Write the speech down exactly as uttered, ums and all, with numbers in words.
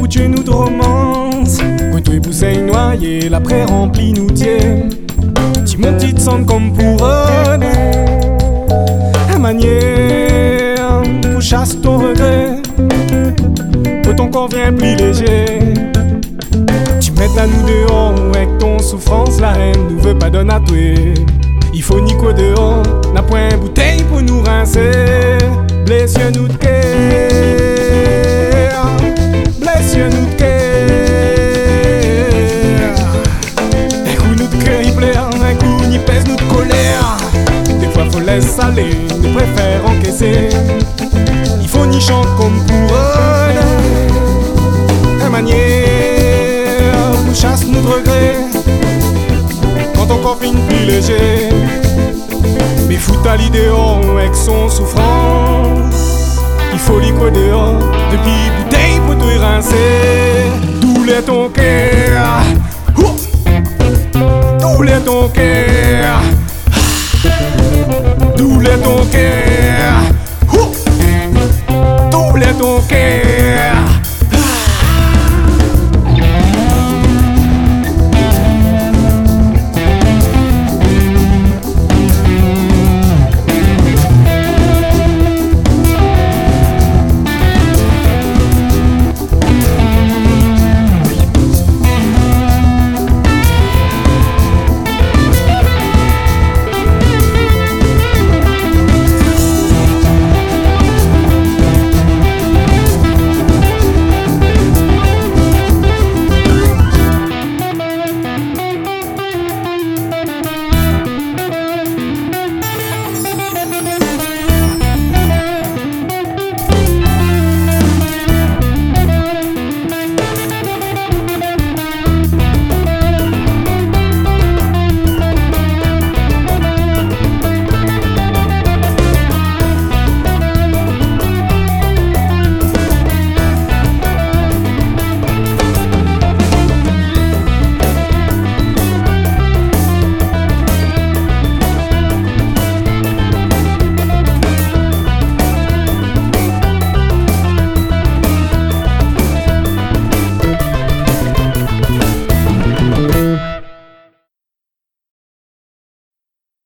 Dieu nous de romance, quand tu boussées noyé, l'après rempli nous tient. Tu mon petit sang comme pour un la manière pour chasse ton regret, pour ton corps vient plus léger. Tu mets à nous dehors avec ton souffrance, la haine nous veut pas donner à toi. Il faut ni quoi dehors, n'a point bouteille pour nous rincer. Blessure nous de cœur, blessure nous de cœur. Un coup nous de cœur il plaît, un coup il pèse nous de colère. Des fois faut laisser aller, nous préfère encaisser. Il faut ni chanter comme pour eux, la manière nous chasse nous de regret. Quand ton corps finit plus léger, mais fout à l'idée avec son souffrance. Il faut l'y quoi dehors, depuis bouteille pour te rincer. Douleur ton cœur, douleur ton cœur, douleur ton cœur, douleur ton cœur.